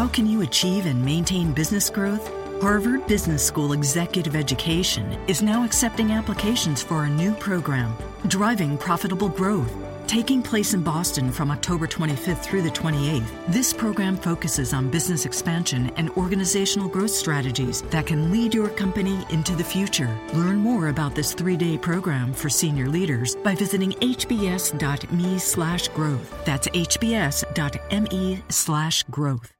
How can you achieve and maintain business growth? Harvard Business School Executive Education is now accepting applications for a new program, Driving Profitable Growth. Taking place in Boston from October 25th through the 28th, this program focuses on business expansion and organizational growth strategies that can lead your company into the future. Learn more about this 3-day program for senior leaders by visiting hbs.me/growth. That's hbs.me/growth.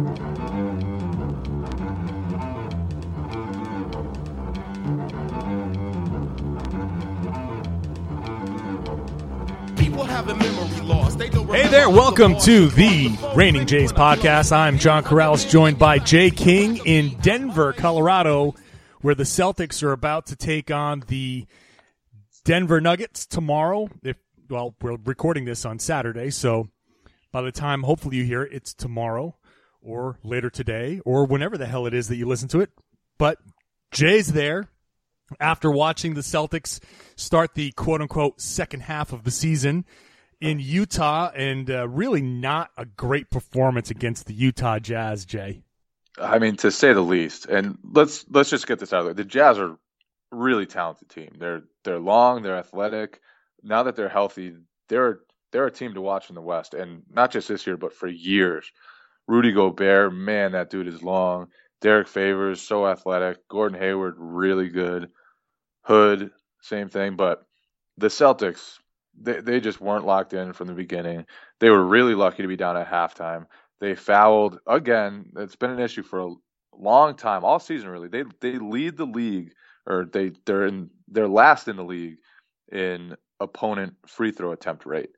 Hey there, welcome to the Reigning Jays podcast. I'm John Corrales, joined by Jay King in Denver, Colorado, where the Celtics are about to take on the Denver Nuggets tomorrow. We're recording this on Saturday, so by the time hopefully you hear it, it's tomorrow or later today or whenever the hell it is that you listen to it. But Jay's there after watching the Celtics start the quote-unquote second half of the season in Utah, and really not a great performance against the Utah Jazz, Jay. I mean, to say the least. And let's just get this out of the way. The Jazz are a really talented team. They're long, they're athletic. Now that they're healthy, they're a team to watch in the West, and not just this year, but for years. Rudy Gobert, man, that dude is long. Derek Favors, so athletic. Gordon Hayward, really good. Hood, same thing. But the Celtics, they just weren't locked in from the beginning. They were really lucky to be down at halftime. They fouled again. It's been an issue for a long time, all season really. They lead the league, or they're last in the league in opponent free throw attempt rate.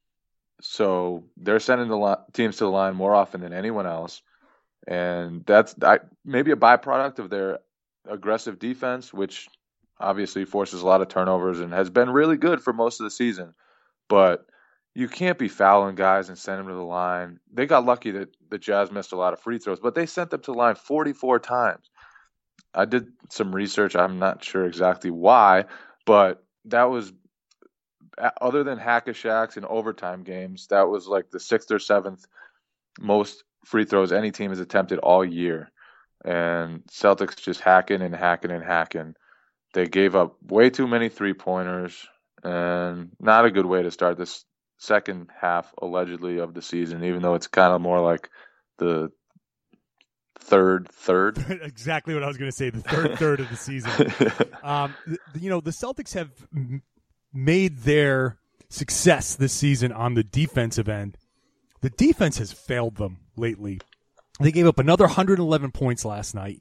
So they're sending the teams to the line more often than anyone else, and that's maybe a byproduct of their aggressive defense, which obviously forces a lot of turnovers and has been really good for most of the season. But you can't be fouling guys and send them to the line. They got lucky that the Jazz missed a lot of free throws, but they sent them to the line 44 times. I did some research. I'm not sure exactly why, but that was, other than hack-a-shacks and overtime games, that was like the 6th or 7th most free throws any team has attempted all year. And Celtics just hacking and hacking and hacking. They gave up way too many three-pointers, and not a good way to start this second half, allegedly, of the season, even though it's kind of more like the third. Exactly what I was going to say, the third of the season. The Celtics have made their success this season on the defensive end. The defense has failed them lately. They gave up another 111 points last night.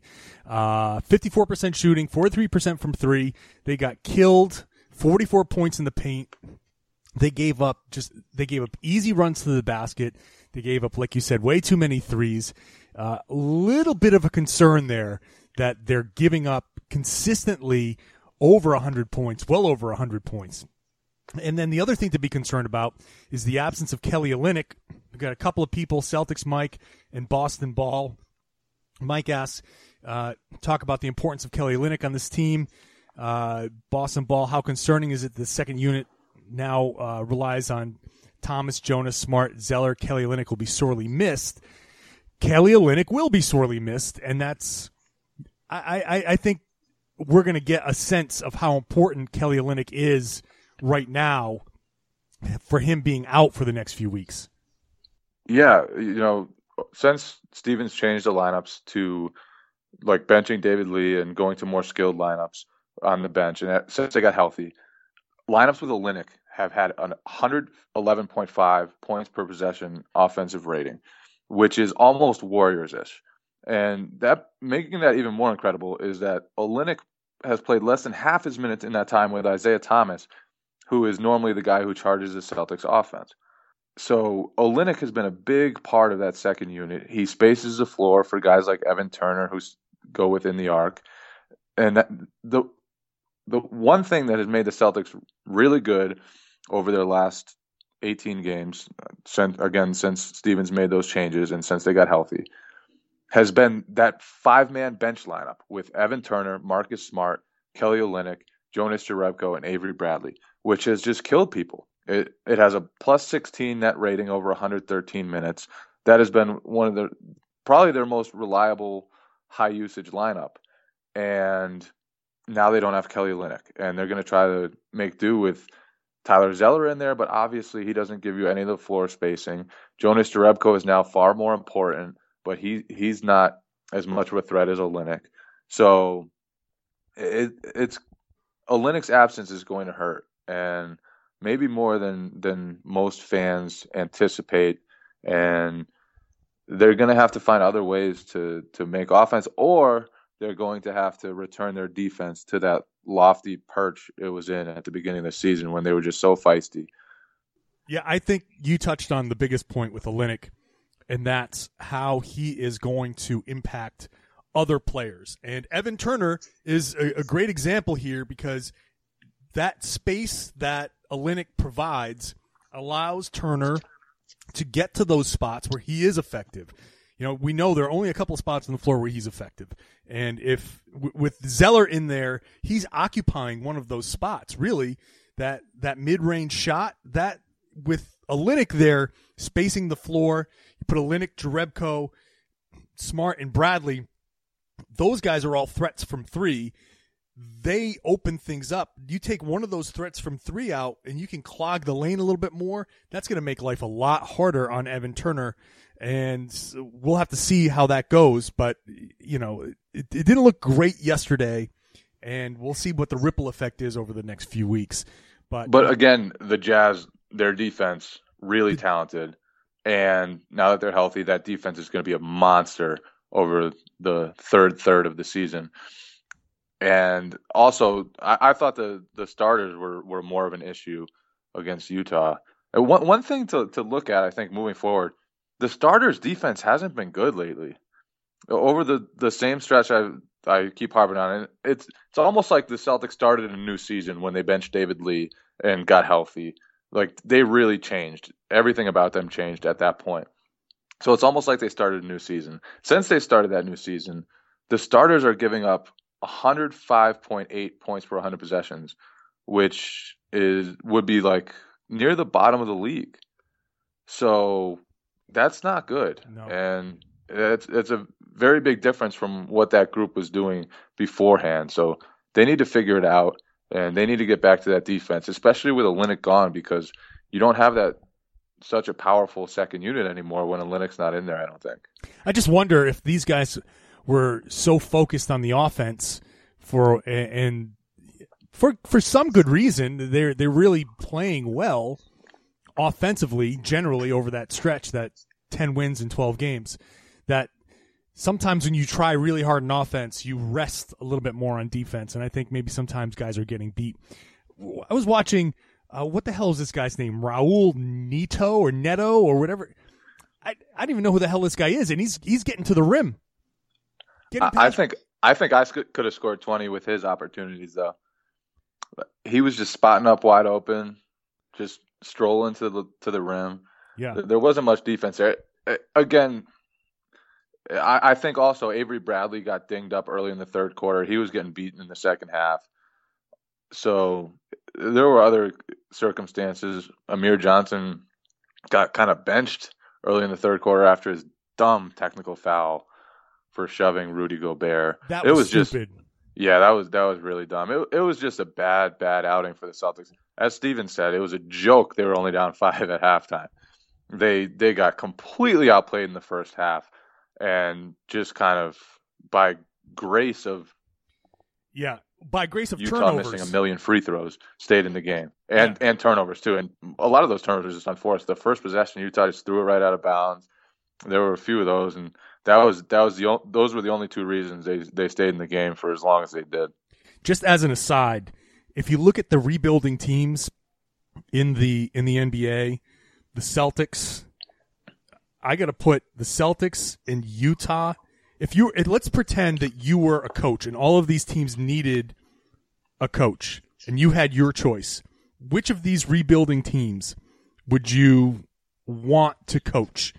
54% shooting, 43% from three. They got killed, 44 points in the paint. They gave up easy runs to the basket. They gave up, like you said, way too many threes. A little bit of a concern there that they're giving up consistently over 100 points, well over 100 points. And then the other thing to be concerned about is the absence of Kelly Olynyk. We've got a couple of people, Celtics Mike and Boston Ball. Mike asks, talk about the importance of Kelly Olynyk on this team. Boston Ball, how concerning is it the second unit now relies on Thomas, Jonas, Smart, Zeller? Kelly Olynyk will be sorely missed. Kelly Olynyk will be sorely missed, and that's I think we're going to get a sense of how important Kelly Olynyk is right now for him being out for the next few weeks. Yeah, since Stevens changed the lineups to like benching David Lee and going to more skilled lineups on the bench, and since they got healthy, lineups with Olynyk have had an 111.5 points per possession offensive rating, which is almost Warriors-ish. And that making that even more incredible is that Olynyk has played less than half his minutes in that time with Isaiah Thomas, who is normally the guy who charges the Celtics offense. So Olynyk has been a big part of that second unit. He spaces the floor for guys like Evan Turner, who go within the arc. And the one thing that has made the Celtics really good over their last 18 games, since Stevens made those changes and since they got healthy, has been that five-man bench lineup with Evan Turner, Marcus Smart, Kelly Olynyk, Jonas Jerebko, and Avery Bradley, which has just killed people. It has a plus 16 net rating over 113 minutes. That has been one of probably their most reliable high usage lineup. And now they don't have Kelly Olynyk, and they're going to try to make do with Tyler Zeller in there, but obviously he doesn't give you any of the floor spacing. Jonas Jerebko is now far more important, but he's not as much of a threat as Olynyk. So it's Olynyk's absence is going to hurt, and maybe more than most fans anticipate. And they're going to have to find other ways to make offense, or they're going to have to return their defense to that lofty perch it was in at the beginning of the season when they were just so feisty. Yeah, I think you touched on the biggest point with Olynyk, and that's how he is going to impact other players. And Evan Turner is a great example here, because that space that Olynyk provides allows Turner to get to those spots where he is effective. You know, we know there are only a couple of spots on the floor where he's effective. And if with Zeller in there, he's occupying one of those spots, really, that mid-range shot, that with Olynyk there spacing the floor, you put Olynyk, Jerebko, Smart, and Bradley, those guys are all threats from three. They open things up. You take one of those threats from three out and you can clog the lane a little bit more. That's going to make life a lot harder on Evan Turner. And we'll have to see how that goes. But, you know, it didn't look great yesterday, and we'll see what the ripple effect is over the next few weeks. But again, the Jazz, their defense, really talented. And now that they're healthy, that defense is going to be a monster over the third of the season. And also, I thought the starters were more of an issue against Utah. And one thing to look at, I think, moving forward, the starters' defense hasn't been good lately. Over the same stretch I keep harping on it, it's almost like the Celtics started a new season when they benched David Lee and got healthy. Like, they really changed. Everything about them changed at that point. So it's almost like they started a new season. Since they started that new season, the starters are giving up 105.8 points per 100 possessions, which would be like near the bottom of the league. So that's not good. No. And it's a very big difference from what that group was doing beforehand. So they need to figure it out, and they need to get back to that defense, especially with Olynyk gone, because you don't have that such a powerful second unit anymore when Olynyk's not in there, I don't think. I just wonder if these guys were so focused on the offense for some good reason. They're really playing well offensively generally over that stretch, that 10 wins in 12 games, that sometimes when you try really hard in offense, you rest a little bit more on defense. And I think maybe sometimes guys are getting beat. I was watching, what the hell is this guy's name? Raul Neto or whatever. I don't even know who the hell this guy is. And he's getting to the rim. I think I could have scored 20 with his opportunities, though. He was just spotting up wide open, just strolling to the rim. Yeah, there wasn't much defense there. Again, I think also Avery Bradley got dinged up early in the third quarter. He was getting beaten in the second half. So there were other circumstances. Amir Johnson got kind of benched early in the third quarter after his dumb technical foul for shoving Rudy Gobert. That was stupid. That was really dumb. It was just a bad outing for the Celtics. As Steven said, it was a joke. They were only down 5 at halftime. They got completely outplayed in the first half, and just kind of by grace of Utah turnovers, missing a million free throws, stayed in the game, and turnovers too. And a lot of those turnovers just unforced. The first possession, Utah just threw it right out of bounds. There were a few of those, and those were the only two reasons they stayed in the game for as long as they did. Just as an aside, if you look at the rebuilding teams in the NBA, the Celtics, I got to put the Celtics and Utah. Let's pretend that you were a coach and all of these teams needed a coach and you had your choice. Which of these rebuilding teams would you want to coach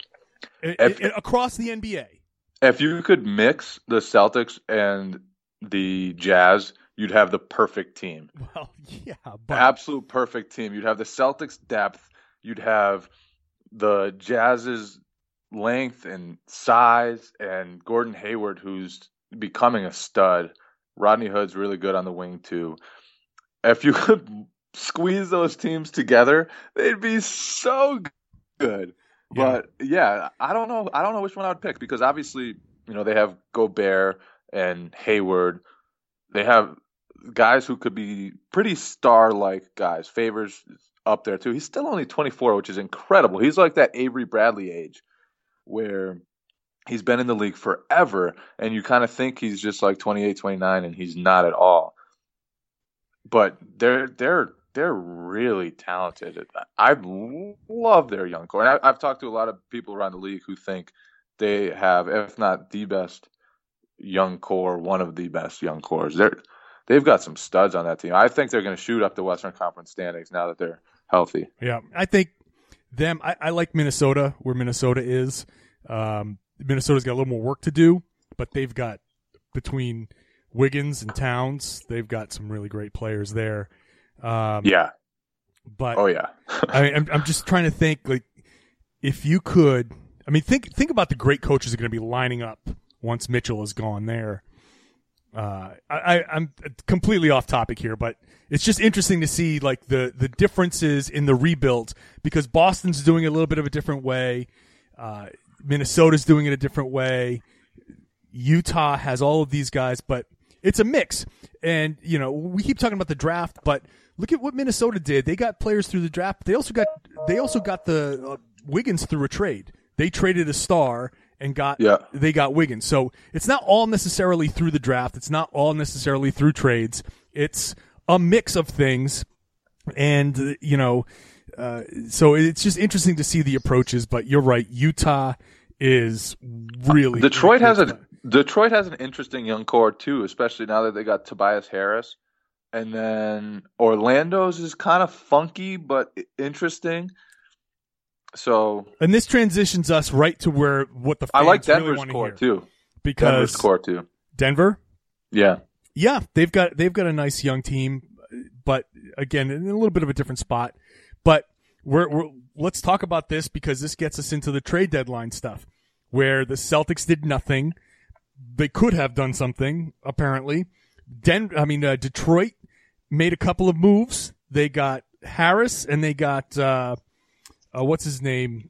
across the NBA? If you could mix the Celtics and the Jazz, you'd have the perfect team. Well, yeah. But absolute perfect team. You'd have the Celtics' depth. You'd have the Jazz's length and size, and Gordon Hayward, who's becoming a stud. Rodney Hood's really good on the wing too. If you could squeeze those teams together, they'd be so good. Yeah. But yeah, I don't know which one I would pick, because obviously, they have Gobert and Hayward. They have guys who could be pretty star-like guys. Favors up there too. He's still only 24, which is incredible. He's like that Avery Bradley age, where he's been in the league forever, and you kind of think he's just like 28, 29, and he's not at all. But they're really talented. I love their young core. And I've talked to a lot of people around the league who think they have, if not the best young core, one of the best young cores. They've got some studs on that team. I think they're going to shoot up the Western Conference standings now that they're healthy. Yeah, I think them. I like Minnesota, where Minnesota is. Minnesota's got a little more work to do, but they've got, between Wiggins and Towns, they've got some really great players there. Yeah. But I'm just trying to think, like, if you could, think about the great coaches that are going to be lining up once Mitchell is gone there. I'm completely off topic here, but it's just interesting to see like the differences in the rebuild, because Boston's doing it a little bit of a different way. Minnesota's doing it a different way. Utah has all of these guys, but it's a mix. And, we keep talking about the draft, but look at what Minnesota did. They got players through the draft. They also got the Wiggins through a trade. They traded a star and they got Wiggins. So it's not all necessarily through the draft. It's not all necessarily through trades. It's a mix of things. And, so it's just interesting to see the approaches, but you're right. Utah is really Detroit has an interesting young core too, especially now that they got Tobias Harris. And then Orlando's is kind of funky but interesting. So, and this transitions us right to what the fans I like really Denver's want to core hear. too. Because Denver's core too. Denver? Yeah. Yeah, they've got a nice young team, but again, in a little bit of a different spot. But let's talk about this, because this gets us into the trade deadline stuff, where the Celtics did nothing. They could have done something, apparently. Detroit made a couple of moves. They got Harris, and they got what's his name,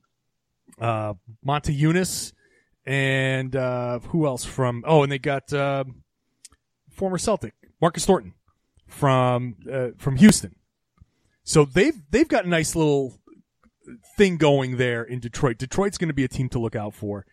Montejunas, and who else and they got former Celtic Marcus Thornton from Houston. So they've got a nice little thing going there in Detroit. Detroit's going to be a team to look out for.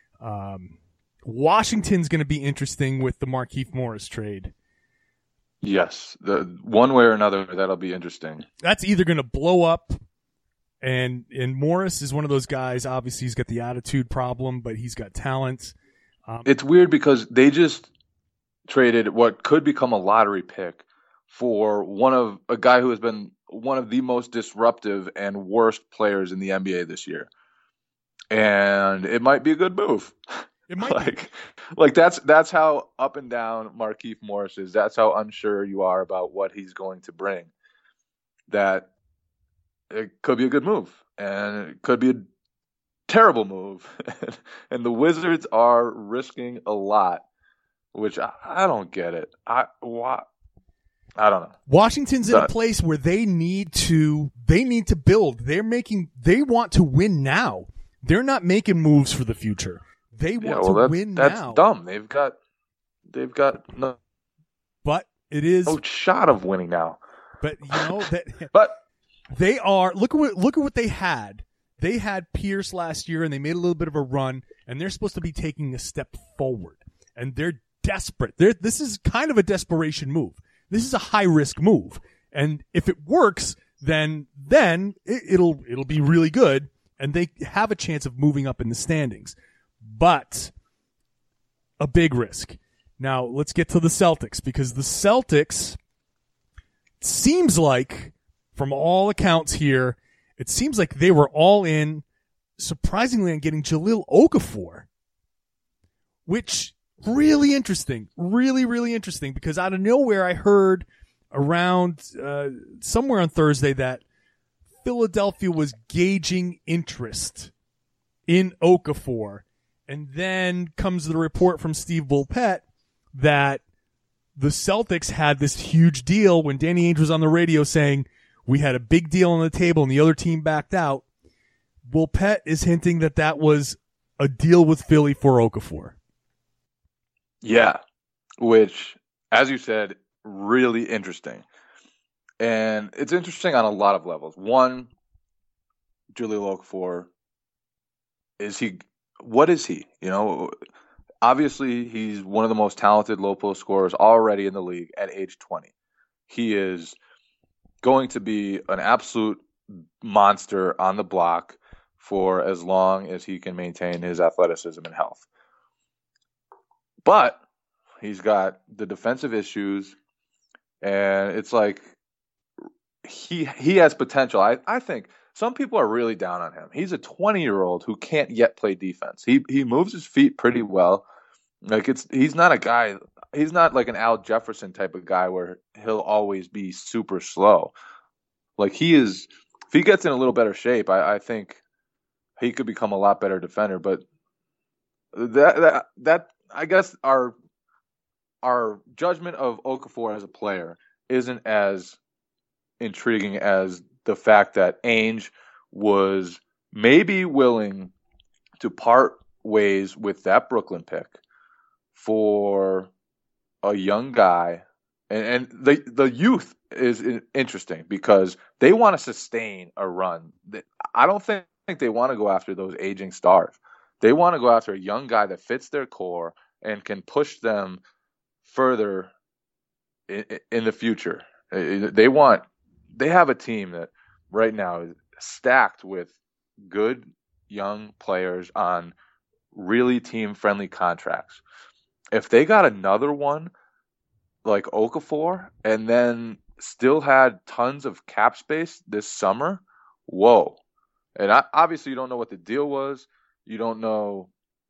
Washington's going to be interesting with the Markieff Morris trade. Yes, one way or another, that'll be interesting. That's either going to blow up, and Morris is one of those guys. Obviously, he's got the attitude problem, but he's got talent. It's weird because they just traded what could become a lottery pick for a guy who has been one of the most disruptive and worst players in the NBA this year. And it might be a good move. It might like that's how up and down Markieff Morris is. That's how unsure you are about what he's going to bring. That it could be a good move, and it could be a terrible move. And the Wizards are risking a lot, which I don't get it. I don't know. Washington's in a place where they need to build. They want to win now. They're not making moves for the future. They want to win now. That's dumb. They've got no. But it is no shot of winning now. But that. But they are. Look at what they had. They had Pierce last year, and they made a little bit of a run, and they're supposed to be taking a step forward. And they're desperate. This is kind of a desperation move. This is a high risk move, and if it works, then it'll be really good, and they have a chance of moving up in the standings. But a big risk. Now let's get to the Celtics, because the Celtics seems like, from all accounts here, it seems like they were all in, surprisingly, on getting Jahlil Okafor, which really interesting, really, really interesting, because out of nowhere I heard around somewhere on Thursday that Philadelphia was gauging interest in Okafor. And then comes the report from Steve Bulpett that the Celtics had this huge deal when Danny Ainge was on the radio saying, we had a big deal on the table and the other team backed out. Bulpett is hinting that that was a deal with Philly for Okafor. Yeah, which, as you said, really interesting. And it's interesting on a lot of levels. One, Jahlil Okafor, what is he? You know, obviously he's one of the most talented low post scorers already in the league at age 20. He is going to be an absolute monster on the block for as long as he can maintain his athleticism and health. But he's got the defensive issues, and it's like he has potential. I think some people are really down on him. He's a 20-year-old who can't yet play defense. He moves his feet pretty well. Like he's not a guy. He's not like an Al Jefferson type of guy where he'll always be super slow. Like he is. If he gets in a little better shape, I think he could become a lot better defender. But that I guess our judgment of Okafor as a player isn't as intriguing as the fact that Ainge was maybe willing to part ways with that Brooklyn pick for a young guy. And the youth is interesting because they want to sustain a run. I don't think they want to go after those aging stars. They want to go after a young guy that fits their core and can push them further in the future. They have a team that right now is stacked with good young players on really team-friendly contracts. If they got another one like Okafor and then still had tons of cap space this summer, whoa. And obviously you don't know what the deal was. You don't know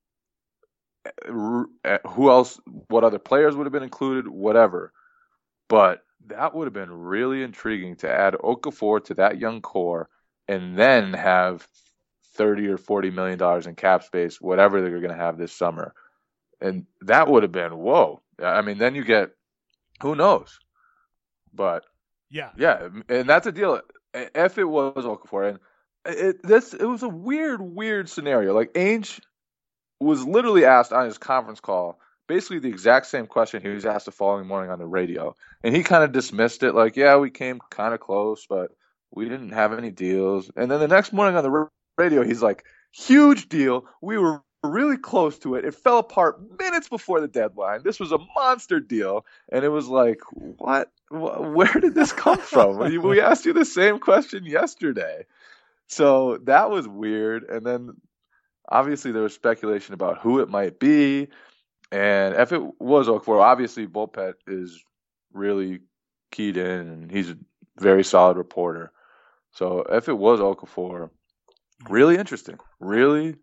who else, what other players would have been included, whatever. But that would have been really intriguing to add Okafor to that young core and then have $30 or $40 million in cap space, whatever they're going to have this summer. And that would have been, whoa. I mean, then you get, who knows? But yeah, and that's a deal. If it was Okafor, and it was a weird scenario. Like Ainge was literally asked on his conference call basically the exact same question he was asked the following morning on the radio, and he kind of dismissed it like, yeah, we came kind of close, but we didn't have any deals. And then the next morning on the radio, he's like, huge deal. We were really close to it. It fell apart minutes before the deadline. This was a monster deal. And it was like, what? Where did this come from? We asked you the same question yesterday. So that was weird. And then obviously there was speculation about who it might be. And if it was Okafor, obviously Bulpett is really keyed in and he's a very solid reporter. So if it was Okafor, really interesting. Really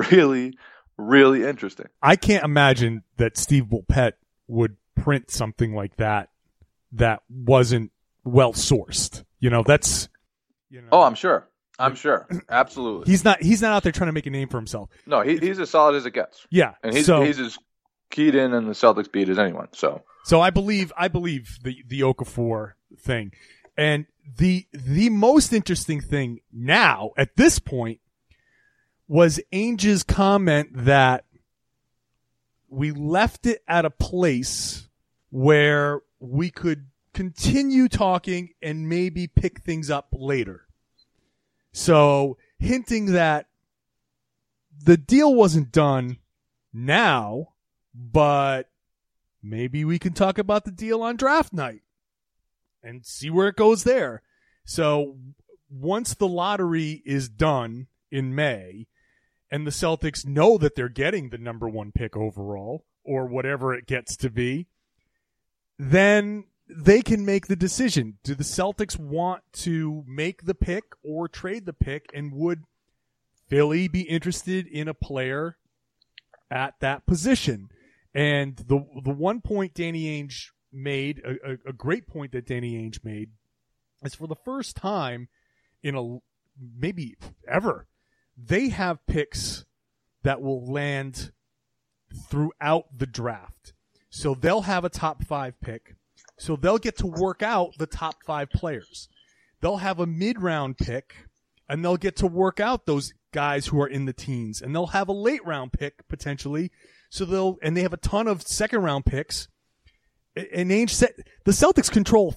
interesting. I can't imagine that Steve Bulpett would print something like that wasn't well sourced. That's Oh, I'm sure. Absolutely. He's not out there trying to make a name for himself. No, he's as solid as it gets. Yeah. And he's as keyed in the Celtics beat as anyone. So I believe the Okafor thing. And the most interesting thing now at this point was Ainge's comment that we left it at a place where we could continue talking and maybe pick things up later. So hinting that the deal wasn't done now, but maybe we can talk about the deal on draft night and see where it goes there. So once the lottery is done in May, and the Celtics know that they're getting the number 1 pick overall, or whatever it gets to be, then they can make the decision. Do the Celtics want to make the pick or trade the pick, and would Philly be interested in a player at that position? And the one point Danny Ainge made, a great point that Danny Ainge made, is for the first time in maybe ever, they have picks that will land throughout the draft. So they'll have a top 5 pick. So they'll get to work out the top 5 players. They'll have a mid-round pick, and they'll get to work out those guys who are in the teens. And they'll have a late-round pick, potentially. And they have a ton of second-round picks. And the Celtics control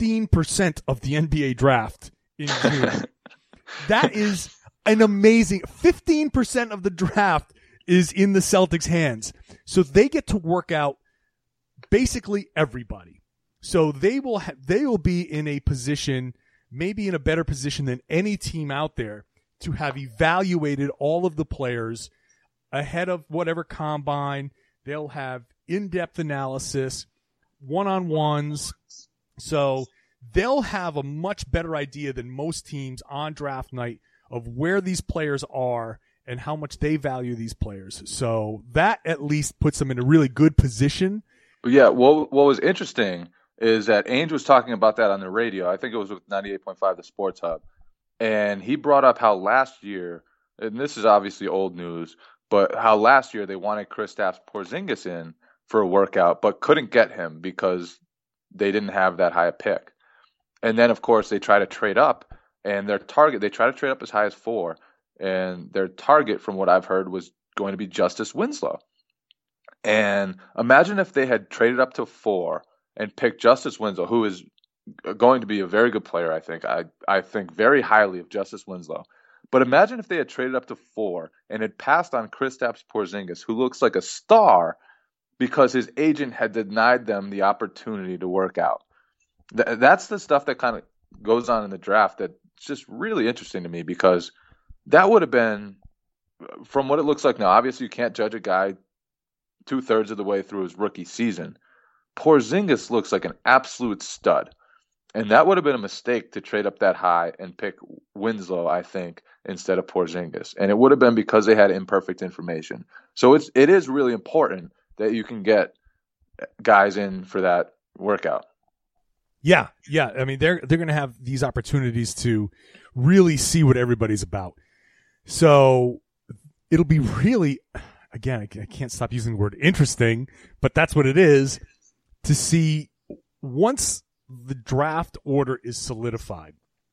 15% of the NBA draft in June. That is an amazing 15% of the draft is in the Celtics' hands. So they get to work out basically everybody. So they will be in a position, maybe in a better position than any team out there, to have evaluated all of the players ahead of whatever combine. They'll have in-depth analysis, one-on-ones. So they'll have a much better idea than most teams on draft night of where these players are and how much they value these players. So that at least puts them in a really good position. Yeah, what was interesting is that Ainge was talking about that on the radio. I think it was with 98.5, the Sports Hub. And he brought up how last year, and this is obviously old news, but how last year they wanted Kristaps Porzingis in for a workout, but couldn't get him because they didn't have that high a pick. And then, of course, they try to trade up, and they try to trade up as high as 4, and their target, from what I've heard, was going to be Justice Winslow. And imagine if they had traded up to 4 and picked Justice Winslow, who is going to be a very good player, I think. I think very highly of Justice Winslow. But imagine if they had traded up to 4 and had passed on Kristaps Porzingis, who looks like a star, because his agent had denied them the opportunity to work out. That's the stuff that kind of goes on in the draft that's just really interesting to me, because that would have been, from what it looks like now, obviously you can't judge a guy 2/3 of the way through his rookie season. Porzingis looks like an absolute stud. And that would have been a mistake to trade up that high and pick Winslow, I think, instead of Porzingis. And it would have been because they had imperfect information. So it is really important that you can get guys in for that workout. Yeah. I mean, they're going to have these opportunities to really see what everybody's about. So it'll be really, again, I can't stop using the word interesting, but that's what it is, to see once the draft order is solidified,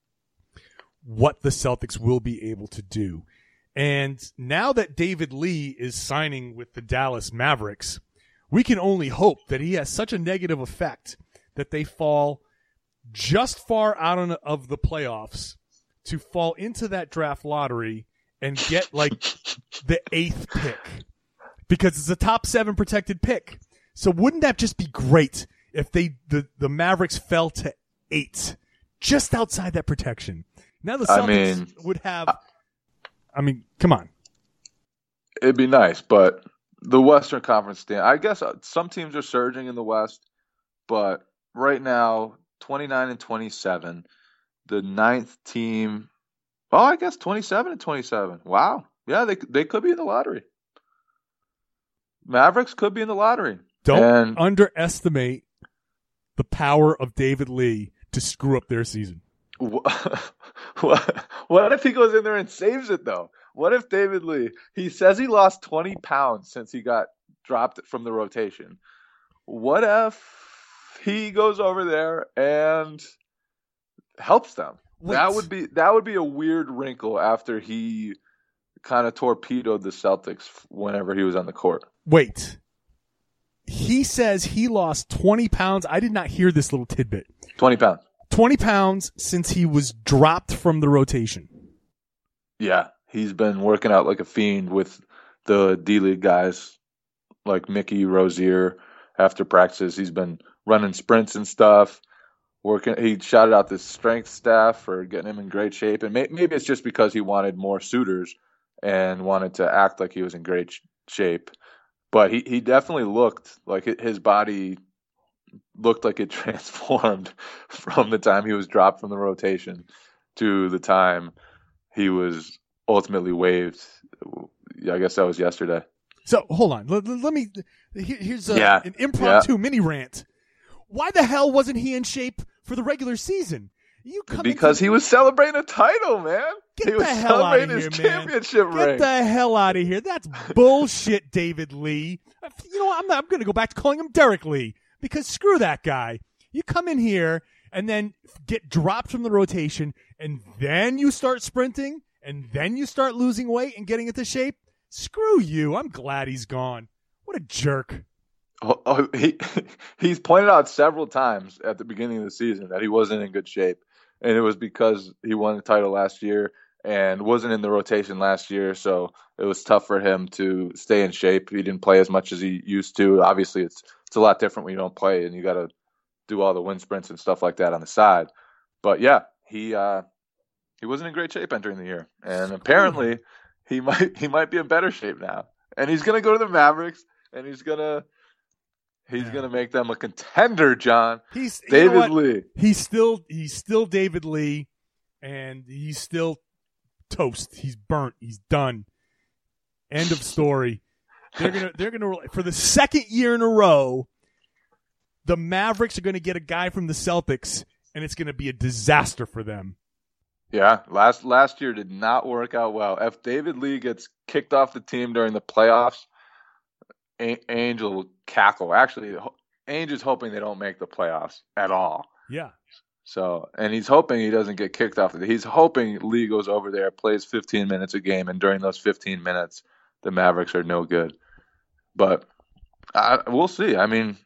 what the Celtics will be able to do. And now that David Lee is signing with the Dallas Mavericks, we can only hope that he has such a negative effect that they fall just far out of the playoffs to fall into that draft lottery and get like the 8th pick, because it's a top 7 protected pick. So wouldn't that just be great if the Mavericks fell to 8, just outside that protection? Now the Celtics would have. I mean, come on. It'd be nice, but the Western Conference I guess some teams are surging in the West, but right now, 29 and 27, the 9th team. Oh, I guess 27 and 27. Wow, yeah, they could be in the lottery. Mavericks could be in the lottery. Don't underestimate the power of David Lee to screw up their season. What if he goes in there and saves it, though? What if David Lee, he says he lost 20 pounds since he got dropped from the rotation. What if he goes over there and helps them? Wait. That would be a weird wrinkle after he kind of torpedoed the Celtics whenever he was on the court. Wait. He says he lost 20 pounds. I did not hear this little tidbit. 20 pounds. 20 pounds since he was dropped from the rotation. Yeah, he's been working out like a fiend with the D-League guys like Mickey Rozier after practices. He's been running sprints and stuff. He shouted out the strength staff for getting him in great shape. And maybe it's just because he wanted more suitors and wanted to act like he was in great shape. But he definitely looked like his body looked like it transformed from the time he was dropped from the rotation to the time he was ultimately waived. I guess that was yesterday. So hold on. Let me. Here's an impromptu mini rant. Why the hell wasn't he in shape for the regular season? Because he was celebrating a title, man. Get the hell out of here, man. Championship ring. Get the hell out of here. That's bullshit, David Lee. You know what? I'm going to go back to calling him Derek Lee because screw that guy. You come in here and then get dropped from the rotation and then you start sprinting and then you start losing weight and getting into shape. Screw you. I'm glad he's gone. What a jerk. He's pointed out several times at the beginning of the season that he wasn't in good shape. And it was because he won the title last year and wasn't in the rotation last year, so it was tough for him to stay in shape. He didn't play as much as he used to. Obviously, it's a lot different when you don't play and you got to do all the wind sprints and stuff like that on the side. But yeah, he wasn't in great shape entering the year, and apparently he might be in better shape now. And he's gonna go to the Mavericks, and he's gonna make them a contender. John, he's David Lee. He's still David Lee, and he's still toast. He's burnt. He's done. End of story. They're gonna for the second year in a row, the Mavericks are gonna get a guy from the Celtics, and it's gonna be a disaster for them. Yeah, last year did not work out well. If David Lee gets kicked off the team during the playoffs, Ainge will cackle. Actually, Ainge is hoping they don't make the playoffs at all. Yeah. So, and he's hoping he doesn't get kicked off. He's hoping Lee goes over there, plays 15 minutes a game, and during those 15 minutes, the Mavericks are no good. But we'll see. I mean,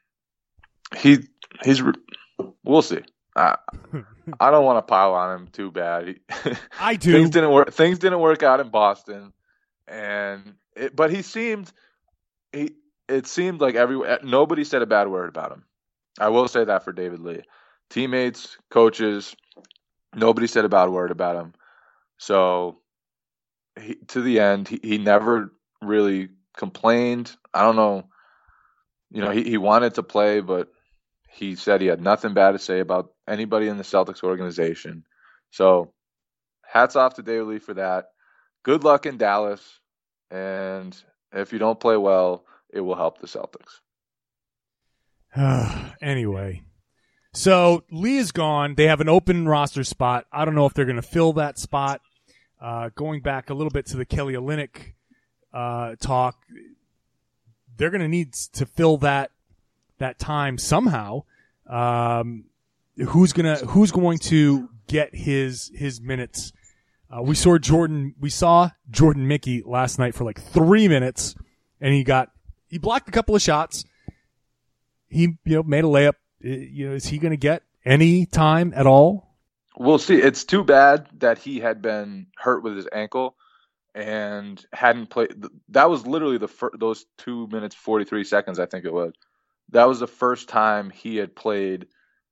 we'll see. I don't want to pile on him too bad. I do. Things didn't work out in Boston, but it seemed like nobody said a bad word about him. I will say that for David Lee. Teammates, coaches, nobody said a bad word about him. So to the end, he never really complained. I don't know. You know, he wanted to play, but he said he had nothing bad to say about anybody in the Celtics organization. So hats off to David Lee for that. Good luck in Dallas. And if you don't play well, it will help the Celtics. Anyway, so Lee is gone. They have an open roster spot. I don't know if they're going to fill that spot. Going back a little bit to the Kelly Olynyk talk, they're going to need to fill that time somehow. Who's going to get his minutes? We saw Jordan Mickey last night for like 3 minutes, and he blocked a couple of shots. He made a layup. Is he going to get any time at all? We'll see. It's too bad that he had been hurt with his ankle and hadn't played. That was literally those 2 minutes 43 seconds, I think it was. That was the first time he had played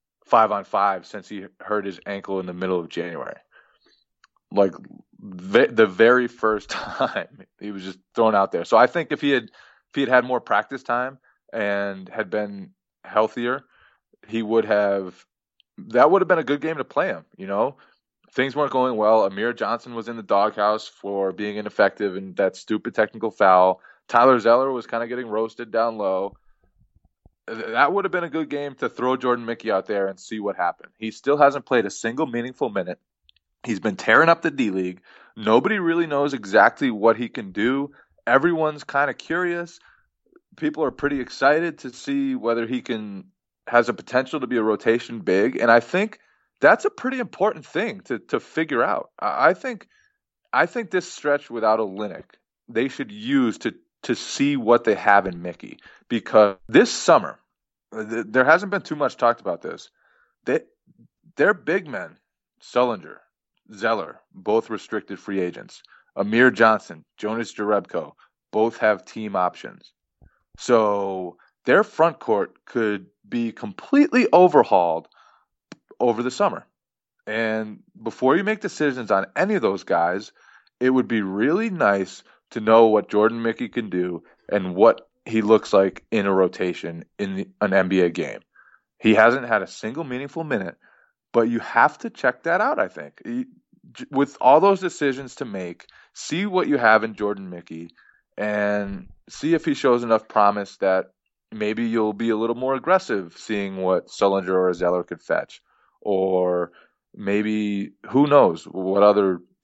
5-on-5 since he hurt his ankle in the middle of January. Like the very first time he was just thrown out there. So I think if he had more practice time and had been healthier, that would have been a good game to play him. Things weren't going well. Amir Johnson was in the doghouse for being ineffective in that stupid technical foul. Tyler Zeller was kind of getting roasted down low. That would have been a good game to throw Jordan Mickey out there and see what happened. He still hasn't played a single meaningful minute. He's been tearing up the D-League. Nobody really knows exactly what he can do. Everyone's kind of curious. People are pretty excited to see whether he has a potential to be a rotation big. And I think that's a pretty important thing to figure out. I think this stretch without Olynyk, they should use to see what they have in Mickey. Because this summer, there hasn't been too much talked about this. They're big men, Sullinger, Zeller, both restricted free agents. Amir Johnson, Jonas Jerebko, both have team options. So their front court could be completely overhauled over the summer. And before you make decisions on any of those guys, it would be really nice to know what Jordan Mickey can do and what he looks like in a rotation in an NBA game. He hasn't had a single meaningful minute, but you have to check that out, I think. With all those decisions to make, see what you have in Jordan Mickey and see if he shows enough promise that maybe you'll be a little more aggressive seeing what Sullinger or Zeller could fetch. Or maybe, who knows, what other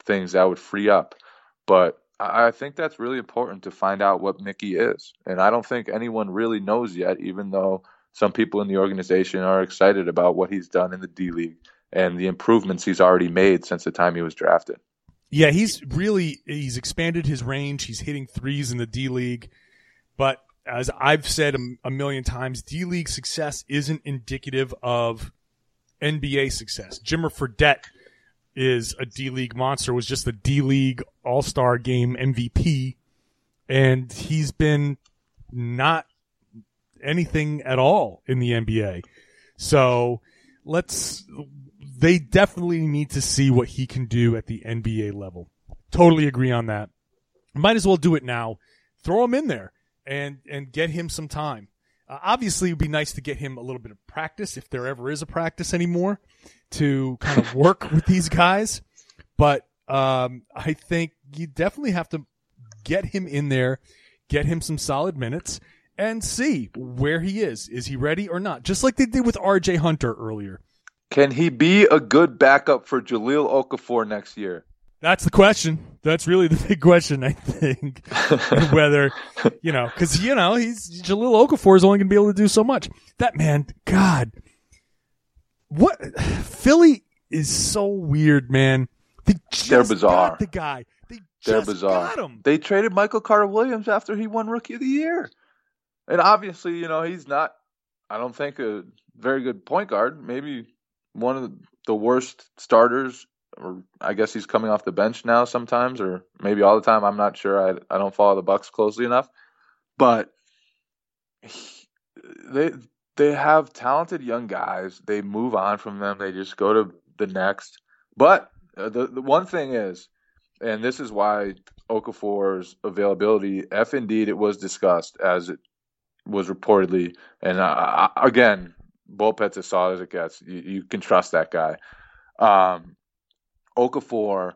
things that would free up. But I think that's really important to find out what Mickey is. And I don't think anyone really knows yet, even though some people in the organization are excited about what he's done in the D-League and the improvements he's already made since the time he was drafted. Yeah, he's expanded his range. He's hitting threes in the D-League. But as I've said a million times, D-League success isn't indicative of NBA success. Jimmer Fredette is a D-League monster, was just the D-League All-Star Game MVP, and he's been not anything at all in the NBA. So they definitely need to see what he can do at the NBA level. Totally agree on that. Might as well do it now. Throw him in there and get him some time. Obviously, it would be nice to get him a little bit of practice, if there ever is a practice anymore, to kind of work with these guys. But I think you definitely have to get him in there, get him some solid minutes, and see where he is. Is he ready or not? Just like they did with R.J. Hunter earlier. Can he be a good backup for Jahlil Okafor next year? That's the question. That's really the big question, I think. Whether, because, Jahlil Okafor is only going to be able to do so much. That man, God. What? Philly is so weird, man. They're bizarre. Got the guy. They're bizarre. Got him. They traded Michael Carter-Williams after he won Rookie of the Year. And obviously, he's not, I don't think, a very good point guard. Maybe one of the worst starters, or I guess he's coming off the bench now sometimes, or maybe all the time. I'm not sure. I don't follow the Bucks closely enough. But they have talented young guys. They move on from them. They just go to the next. But the one thing is, and this is why Okafor's availability, if indeed it was discussed as it was reportedly, and again, Bullpet's as solid as it gets. You can trust that guy. Okafor,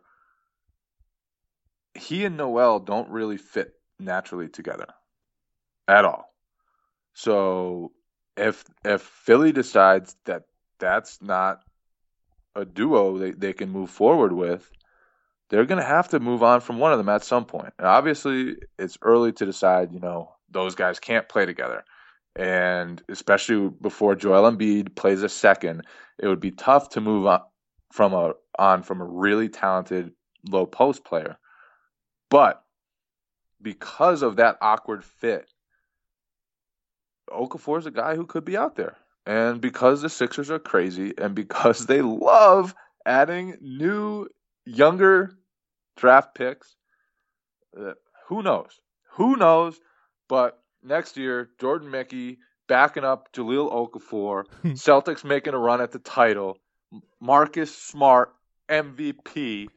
he and Noel don't really fit naturally together at all. So if Philly decides that that's not a duo they can move forward with, they're going to have to move on from one of them at some point. And obviously, it's early to decide, those guys can't play together. And especially before Joel Embiid plays a second, it would be tough to move on from a really talented low post player. But because of that awkward fit, Okafor is a guy who could be out there. And because the Sixers are crazy, and because they love adding new, younger draft picks, who knows? Who knows? But next year, Jordan Mickey backing up Jahlil Okafor, Celtics making a run at the title, Marcus Smart, MVP.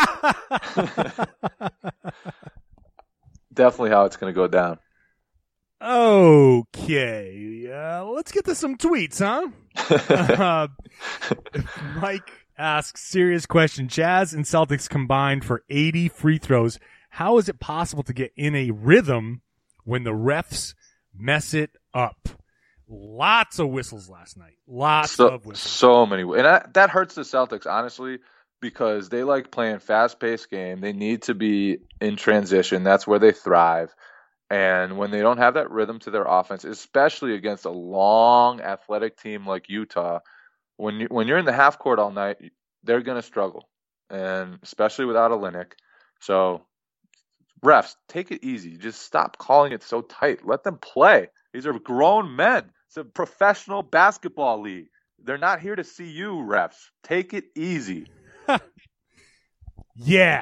Definitely how it's going to go down. Okay. Let's get to some tweets, huh? Mike asks, serious question. Jazz and Celtics combined for 80 free throws. How is it possible to get in a rhythm when the refs mess it up? Lots of whistles last night. Lots of whistles. So many. And that hurts the Celtics, honestly, because they like playing fast-paced game. They need to be in transition. That's where they thrive. And when they don't have that rhythm to their offense, especially against a long, athletic team like Utah, when you're in the half court all night, they're going to struggle, and especially without Olynyk. So, refs, take it easy. Just stop calling it so tight. Let them play. These are grown men. It's a professional basketball league. They're not here to see you, refs. Take it easy. Yeah.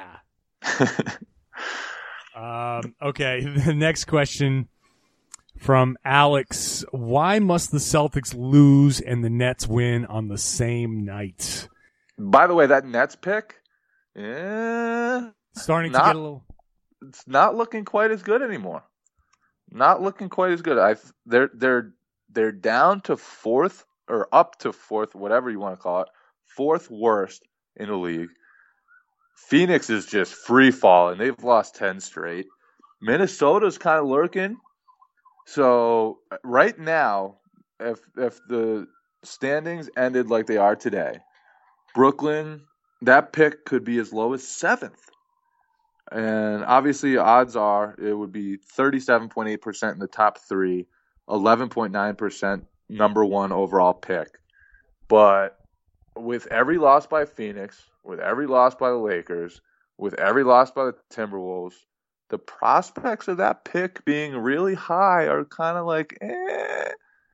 Okay, the next question from Alex. Why must the Celtics lose and the Nets win on the same night? By the way, that Nets pick, starting to get a little... It's not looking quite as good anymore. Not looking quite as good. They're down to fourth, or up to fourth, whatever you want to call it, fourth worst in the league. Phoenix is just free falling. They've lost 10 straight. Minnesota's kind of lurking. So right now, if the standings ended like they are today, Brooklyn that pick could be as low as 7th. And obviously, odds are it would be 37.8% in the top 3, 11.9% number 1 overall pick. But with every loss by Phoenix, with every loss by the Lakers, with every loss by the Timberwolves, the prospects of that pick being really high are kind of like, eh.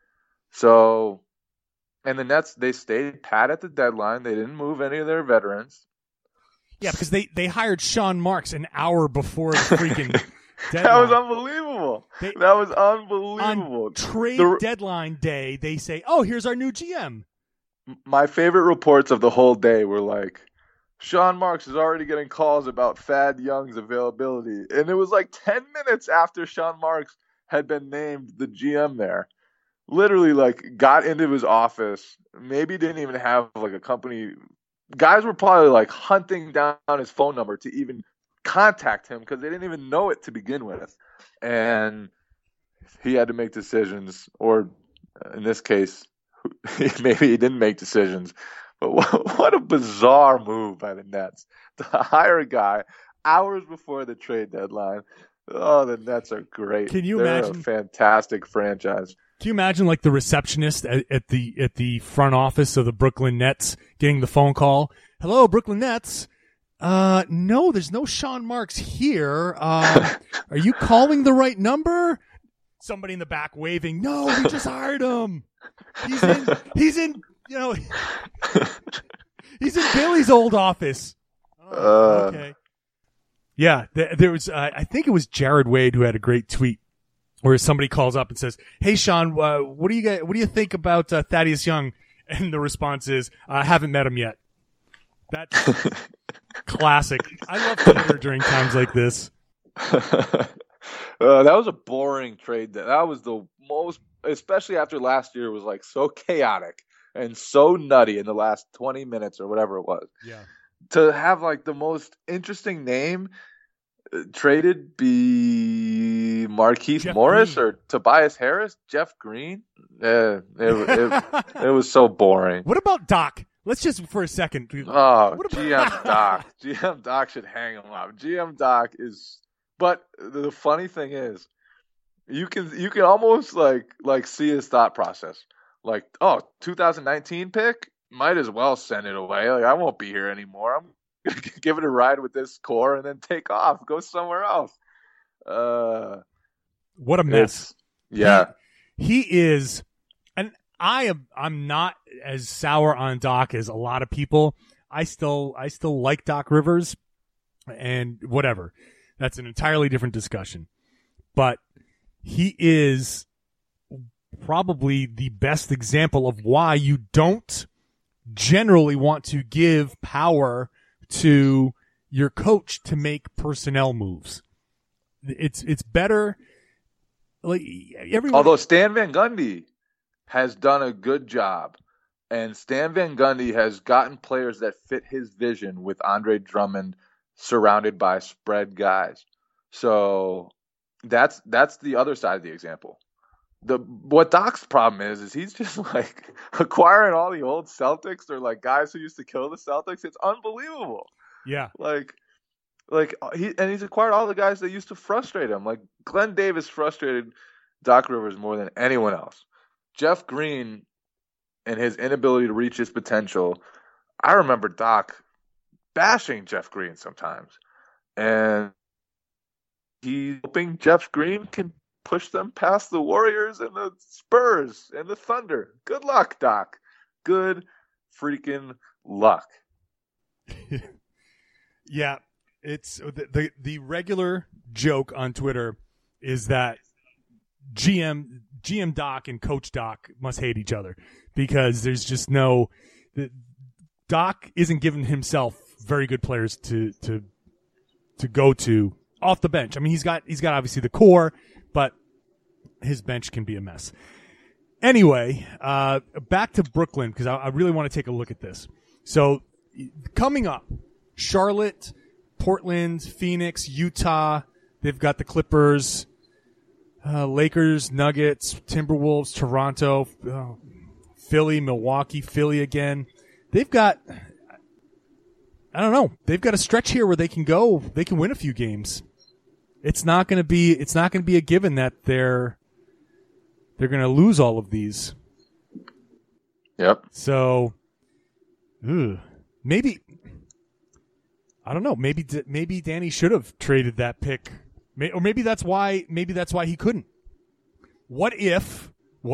So, and the Nets, they stayed pat at the deadline. They didn't move any of their veterans. Yeah, because they hired Sean Marks an hour before the freaking deadline. That was unbelievable. That was unbelievable. On trade deadline day, they say, oh, here's our new GM. My favorite reports of the whole day were like, Sean Marks is already getting calls about Thad Young's availability. And it was like 10 minutes after Sean Marks had been named the GM there. Literally, like, got into his office, maybe didn't even have like a company. Guys were probably like hunting down his phone number to even contact him because they didn't even know it to begin with. And he had to make decisions, or in this case, maybe he didn't make decisions. But what a bizarre move by the Nets to hire a guy hours before the trade deadline. Oh, the Nets are great. Can you They're imagine? a fantastic franchise. Can you imagine like the receptionist at the front office of the Brooklyn Nets getting the phone call? Hello, Brooklyn Nets. No, there's no Sean Marks here. Are you calling the right number? Somebody in the back waving. No, we just hired him. He's in. You know, he's in Billy's old office. Oh, okay. Yeah, there was. I think it was Jared Wade who had a great tweet where somebody calls up and says, "Hey, Sean, what do you think about Thaddeus Young?" And the response is, "I haven't met him yet." That's classic. I love Twitter during times like this. That was a boring trade. That was the most, especially after last year was like so chaotic and so nutty in the last 20 minutes or whatever it was. Yeah. To have like the most interesting name traded be Marquise Morris Green. or Tobias Harris, Jeff Green. It was so boring. What about Doc? Let's just for a second. Oh, GM Doc. GM Doc should hang him up. GM Doc is. But the funny thing is, you can almost like see his thought process. Like, oh, 2019 pick, might as well send it away. Like, I won't be here anymore. I'm gonna give it a ride with this core and then take off, go somewhere else. What a mess. Yeah, he is, and I'm not as sour on Doc as a lot of people. I still like Doc Rivers, and whatever. That's an entirely different discussion. But he is probably the best example of why you don't generally want to give power to your coach to make personnel moves. It's better. Like everyone. Although Stan Van Gundy has done a good job, and Stan Van Gundy has gotten players that fit his vision with Andre Drummond surrounded by spread guys. So that's the other side of the example. What Doc's problem is he's just like acquiring all the old Celtics or like guys who used to kill the Celtics. It's unbelievable. Yeah. He's acquired all the guys that used to frustrate him. Like Glenn Davis frustrated Doc Rivers more than anyone else. Jeff Green and his inability to reach his potential. I remember Doc bashing Jeff Green sometimes. And he's hoping Jeff Green can push them past the Warriors and the Spurs and the Thunder. Good luck, Doc. Good freaking luck. Yeah, it's the regular joke on Twitter is that GM Doc and Coach Doc must hate each other because there's just no Doc isn't giving himself very good players to go to off the bench. I mean, he's got obviously the core, but his bench can be a mess. Anyway, back to Brooklyn because I really want to take a look at this. So coming up, Charlotte, Portland, Phoenix, Utah. They've got the Clippers, Lakers, Nuggets, Timberwolves, Toronto, Philly, Milwaukee, Philly again. They've got I don't know. They've got a stretch here where they can win a few games. It's not going to be a given that they're going to lose all of these. Yep. So, maybe I don't know. Maybe Danny should have traded that pick, or maybe that's why he couldn't. What if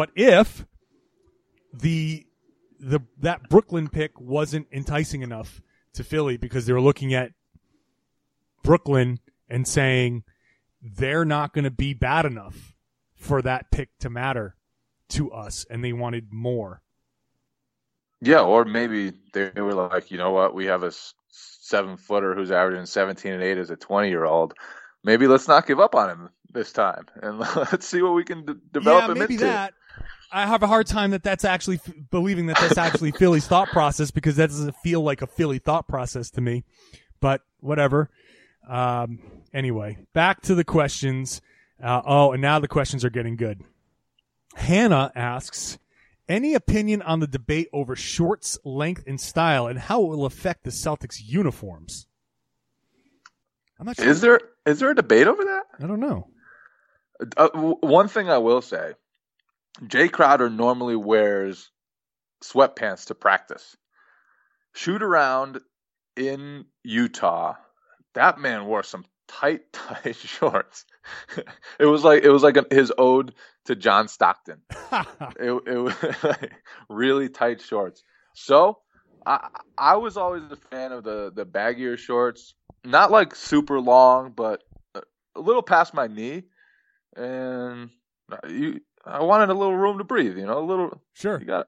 that Brooklyn pick wasn't enticing enough to Philly because they were looking at Brooklyn and saying they're not going to be bad enough for that pick to matter to us, and they wanted more. Yeah, or maybe they were like, you know what, we have a 7-footer who's averaging 17 and 8 as a 20-year-old. Maybe let's not give up on him this time, and let's see what we can develop him into. That. I have a hard time that's actually believing that that's actually Philly's thought process, because that doesn't feel like a Philly thought process to me. But whatever. Anyway, back to the questions. And now the questions are getting good. Hannah asks, any opinion on the debate over shorts, length, and style, and how it will affect the Celtics uniforms? I'm not sure. Is there a debate over that? I don't know. One thing I will say, Jay Crowder normally wears sweatpants to practice. Shoot around in Utah, that man wore some tight shorts. It was like his ode to John Stockton. it was like really tight shorts. So I was always a fan of the baggier shorts, not like super long, but a little past my knee, and I wanted a little room to breathe. A little. Sure. You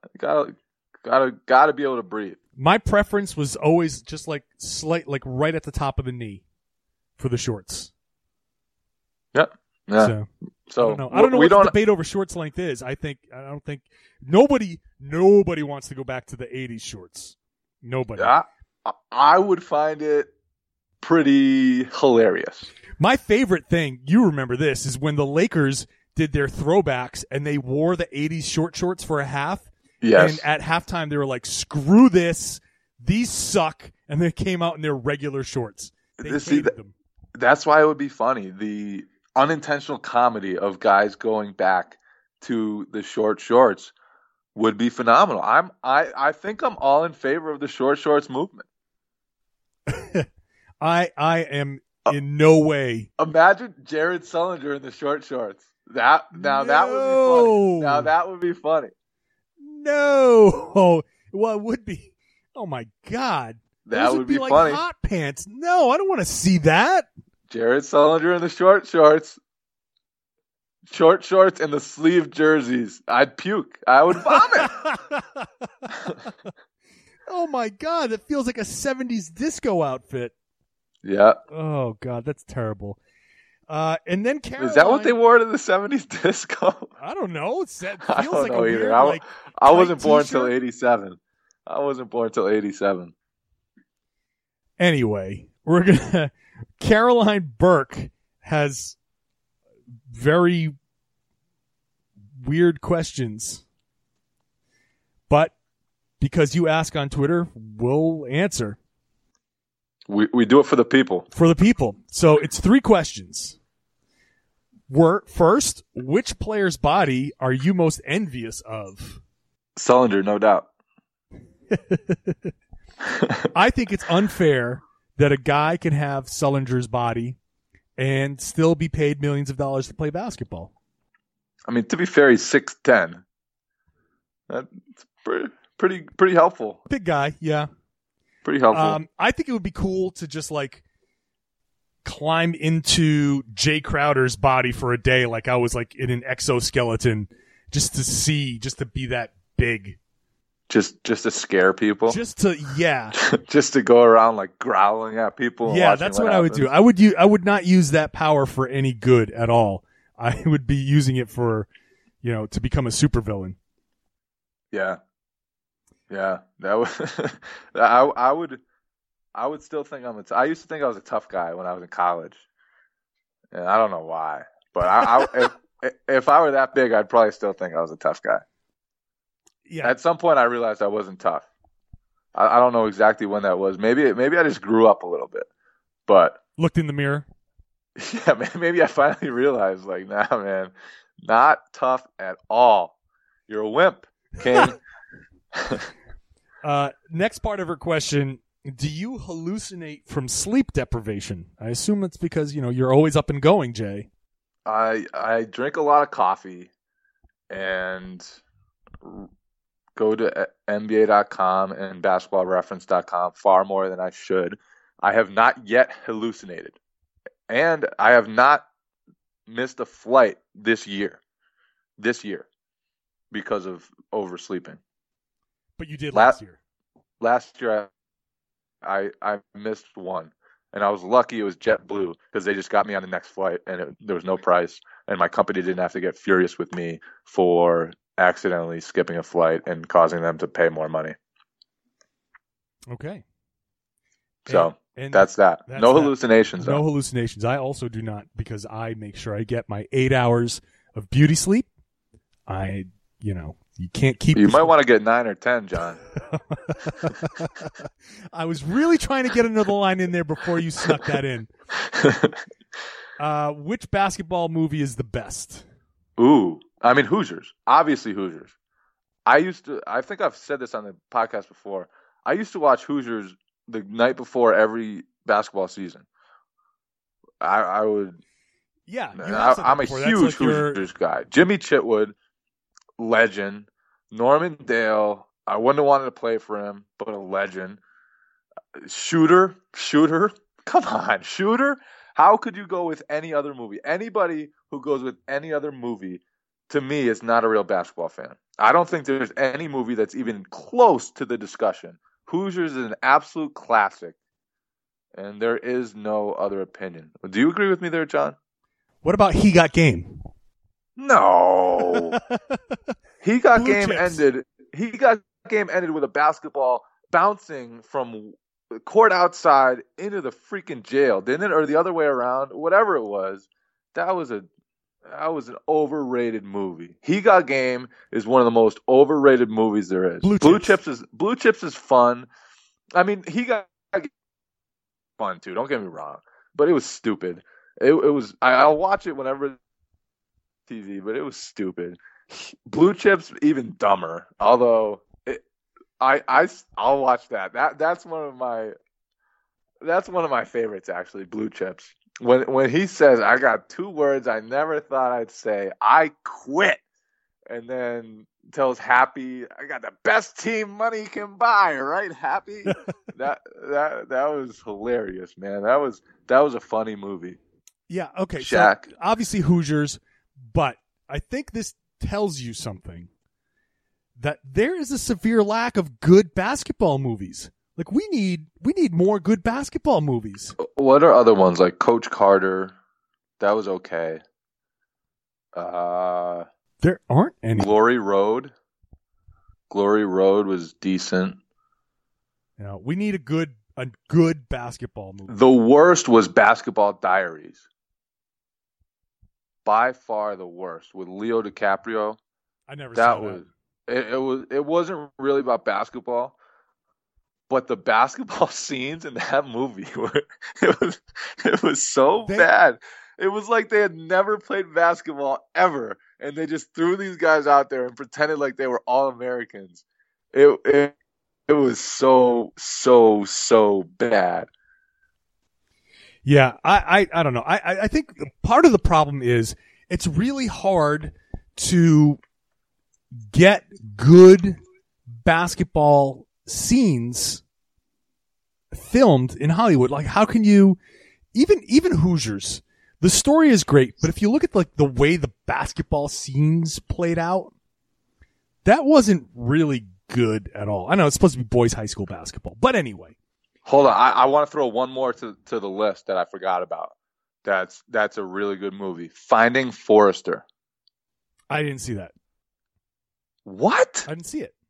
gotta be able to breathe. My preference was always just like right at the top of the knee for the shorts. Yep. Yeah. So I don't know what the debate over shorts length is. I don't think nobody wants to go back to the 80s shorts. Nobody. I would find it pretty hilarious. My favorite thing, you remember this, is when the Lakers did their throwbacks and they wore the 80s short shorts for a half. Yes. And at halftime they were like, screw this. These suck. And they came out in their regular shorts. They hated them. That's why it would be funny. The unintentional comedy of guys going back to the short shorts would be phenomenal. I think I'm all in favor of the short shorts movement. I am in no way. Imagine Jared Sullinger in the short shorts. That would be funny. Now that would be funny. No. Well, it would be. Oh my God. That would be like funny. Hot pants. No, I don't want to see that. Jared Sullinger in the short shorts and the sleeve jerseys. I'd puke. I would vomit. Oh my God, that feels like a 70s disco outfit. Yeah. Oh God, that's terrible. And then Caroline. Is that what they wore to the 70s disco? I don't know. It feels I don't like know a either. weird, I wasn't born until 87. Anyway, we're gonna. Caroline Burke has very weird questions, but because you ask on Twitter, we'll answer. We do it for the people. For the people. So it's 3 questions. First, which player's body are you most envious of? Sullinger, no doubt. I think it's unfair that a guy can have Sullinger's body and still be paid millions of dollars to play basketball. I mean, to be fair, he's 6'10". That's pretty helpful. Big guy, yeah. Pretty helpful. I think it would be cool to just like climb into Jay Crowder's body for a day, like I was like in an exoskeleton, just to be that big. Just to scare people. Just to go around like growling at people. Yeah, that's what I would do. I would not use that power for any good at all. I would be using it for, to become a supervillain. Yeah. Yeah, that was. I would still think I used to think I was a tough guy when I was in college, and I don't know why. But if I were that big, I'd probably still think I was a tough guy. Yeah. At some point, I realized I wasn't tough. I don't know exactly when that was. Maybe I just grew up a little bit, but Looked in the mirror. yeah, maybe I finally realized, like, nah, man, not tough at all. You're a wimp, King. Next part of her question: do you hallucinate from sleep deprivation? I assume it's because you're always up and going, Jay. I drink a lot of coffee and go to NBA.com and basketballreference.com far more than I should. I have not yet hallucinated. And I have not missed a flight this year because of oversleeping. But you did last year. Last year I missed one. And I was lucky it was JetBlue because they just got me on the next flight and there was no price. And my company didn't have to get furious with me for accidentally skipping a flight and causing them to pay more money. Okay. So that's that. No hallucinations. No hallucinations. I also do not, because I make sure I get my 8 hours of beauty sleep. You can't keep. You might want to get 9 or 10, John. I was really trying to get another line in there before you snuck that in. Which basketball movie is the best? Ooh, I mean Hoosiers. Obviously Hoosiers. I think I've said this on the podcast before. I used to watch Hoosiers the night before every basketball season. I would. Yeah, I'm a huge Hoosiers guy. Jimmy Chitwood, legend. Norman Dale, I wouldn't have wanted to play for him, but a legend. Shooter, come on, Shooter. How could you go with any other movie? Anybody who goes with any other movie, to me, is not a real basketball fan. I don't think there's any movie that's even close to the discussion. Hoosiers is an absolute classic, and there is no other opinion. Do you agree with me there, John? What about He Got Game? No. He Got Blue Game Chips. ended. He Got Game ended with a basketball bouncing from the court outside into the freaking jail, didn't it? Or the other way around, whatever it was. That was an overrated movie. He Got Game is one of the most overrated movies there is. Blue Chips is fun. I mean, He Got Game is fun too. Don't get me wrong, but it was stupid. It was. I'll watch it whenever it's TV, but it was stupid. Blue Chips even dumber. Although I'll watch that. That's one of my favorites actually. Blue Chips. When he says, "I got 2 words I never thought I'd say. I quit," and then tells Happy, "I got the best team money can buy." Right, Happy. that was hilarious, man. That was a funny movie. Yeah. Okay. Shaq. So obviously Hoosiers, but I think this tells you something, that there is a severe lack of good basketball movies. Like we need more good basketball movies. What are other ones like Coach Carter? That was okay. There aren't any. Glory Road. Glory Road was decent. We need a good basketball movie. The worst was Basketball Diaries. By far the worst, with Leo DiCaprio. I never saw that. It wasn't really about basketball, but the basketball scenes in that movie it was so bad. It was like they had never played basketball ever, and they just threw these guys out there and pretended like they were all Americans. It was so bad. Yeah, I don't know. I think part of the problem is it's really hard to get good basketball scenes filmed in Hollywood. Like, how can you even Hoosiers? The story is great, but if you look at like the way the basketball scenes played out, that wasn't really good at all. I know it's supposed to be boys' high school basketball, but anyway. Hold on, I want to throw one more to the list that I forgot about. That's a really good movie. Finding Forrester. I didn't see that. What? I didn't see it.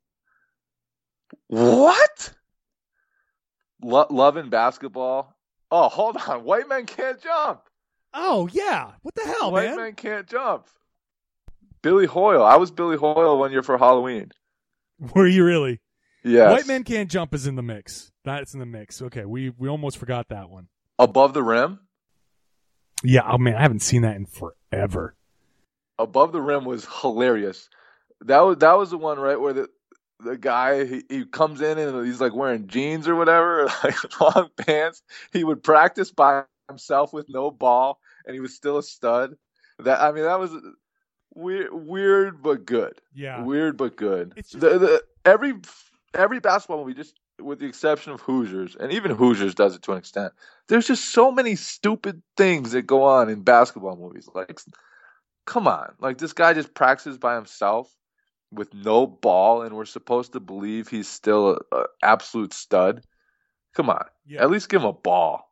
What? Love and Basketball. Oh, hold on. White Men Can't Jump. Oh, yeah. What the hell, White man? Men Can't Jump. Billy Hoyle. I was Billy Hoyle one year for Halloween. Were you really? Yes. White Men Can't Jump is in the mix. That's in the mix. Okay, we almost forgot that one. Above the Rim? Yeah, oh man, I haven't seen that in forever. Above the Rim was hilarious. That was the one, right, where the guy, he comes in and he's like wearing jeans or whatever, like long pants. He would practice by himself with no ball, and he was still a stud. That was weird but good. Yeah, weird but good. It's just, every basketball movie, just with the exception of Hoosiers, and even Hoosiers does it to an extent. There's just so many stupid things that go on in basketball movies. Like, come on, like this guy just practices by himself with no ball, and we're supposed to believe he's still an absolute stud. Come on, yeah. At least give him a ball.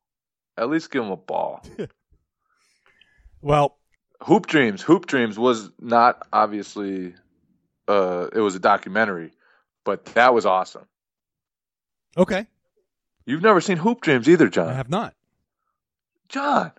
Well, Hoop Dreams was not obviously. It was a documentary, but that was awesome. Okay. You've never seen Hoop Dreams either, John. I have not. John.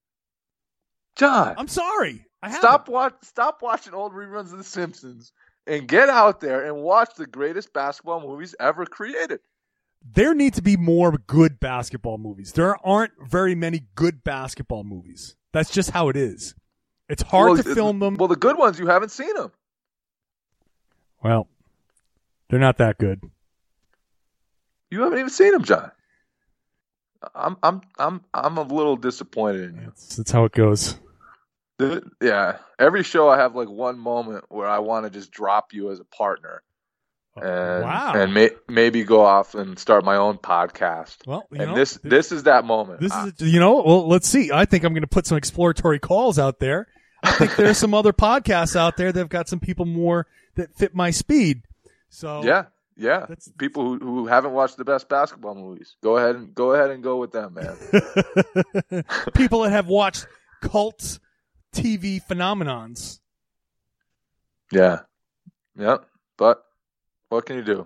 I'm sorry. I haven't. Stop watching old reruns of The Simpsons and get out there and watch the greatest basketball movies ever created. There need to be more good basketball movies. There aren't very many good basketball movies. That's just how it is. It's hard to film them. Well, the good ones, you haven't seen them. Well, they're not that good. You haven't even seen them, John. I'm a little disappointed in you. That's how it goes. Yeah, every show I have like one moment where I want to just drop you as a partner, and maybe go off and start my own podcast. Well, this is that moment. Well, let's see. I think I'm going to put some exploratory calls out there. I think there's some other podcasts out there that've got some people more that fit my speed. So yeah. People who haven't watched the best basketball movies, go ahead and go with them, man. People that have watched cult TV phenomenons. Yeah. But what can you do?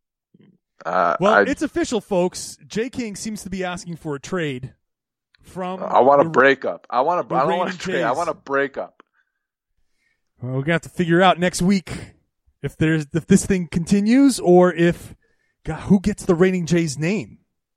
It's official, folks. J. King seems to be asking for a trade from. I want a breakup. I don't want a trade. I want a breakup. Well, we're gonna have to figure out next week if this thing continues, or if who gets the Reigning J's name.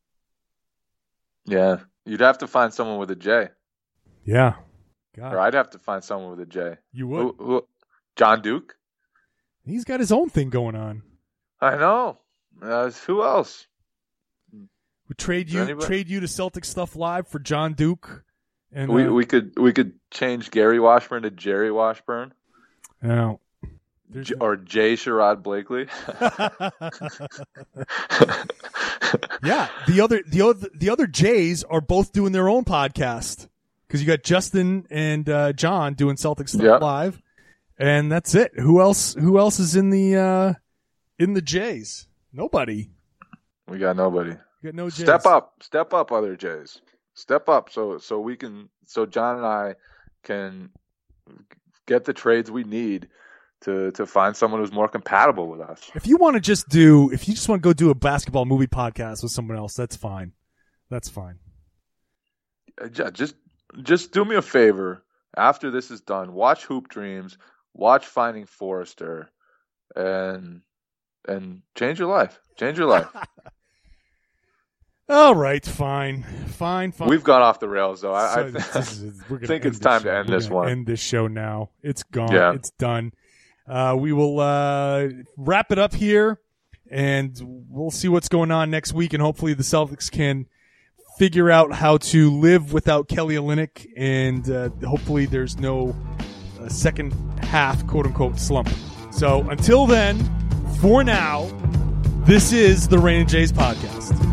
Yeah, you'd have to find someone with a J. Yeah. God. Or I'd have to find someone with a J. You would? Who? John Duke? He's got his own thing going on. I know. Who else? We trade you to Celtic Stuff Live for John Duke. And we could change Gary Washburn to Jerry Washburn. No. Or J. Sherrod Blakely. Yeah, the other Jays are both doing their own podcast. Because you got Justin and John doing Celtic Stuff Live, and that's it. Who else is in the Jays? Nobody. We got nobody. We got no Jays. Step up, other Jays. Step up, so John and I can get the trades we need to find someone who's more compatible with us. If you want to just want to go do a basketball movie podcast with someone else, that's fine. That's fine. Just do me a favor. After this is done, watch Hoop Dreams, watch Finding Forrester, and change your life. Change your life. All right, fine. We've gone off the rails, though. I think it's time to end this one. End this show now. It's gone. Yeah. It's done. We will wrap it up here, and we'll see what's going on next week, and hopefully the Celtics can figure out how to live without Kelly Olynyk, and hopefully there's no second half quote-unquote slump. So until then, for now, this is the Reigning Jays podcast.